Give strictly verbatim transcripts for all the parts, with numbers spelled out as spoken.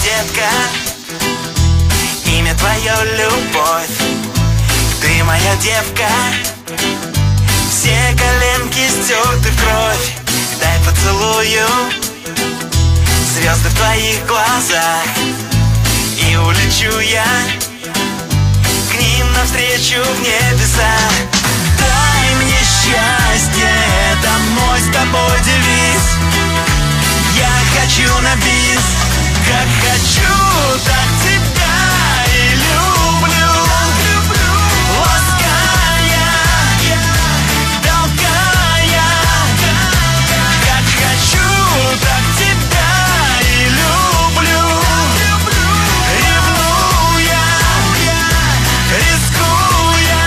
детка, имя твое любовь. Ты моя девка, все коленки стерты в кровь. Дай поцелую звезды в твоих глазах, и улечу я к ним навстречу в небеса. Дай мне счастье, это мой с тобой девиз. Я хочу на бис, как хочу, так тебя и люблю. Лаская, толкая, как хочу, так тебя и люблю. Ревнуя, рискуя,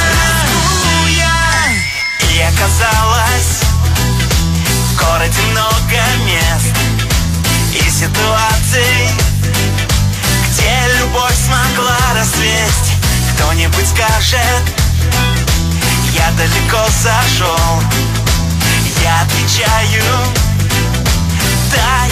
и оказалось, в городе много мест и ситуаций, где любовь смогла расцвесть. Кто-нибудь скажет, я далеко зашел. Я отвечаю, да,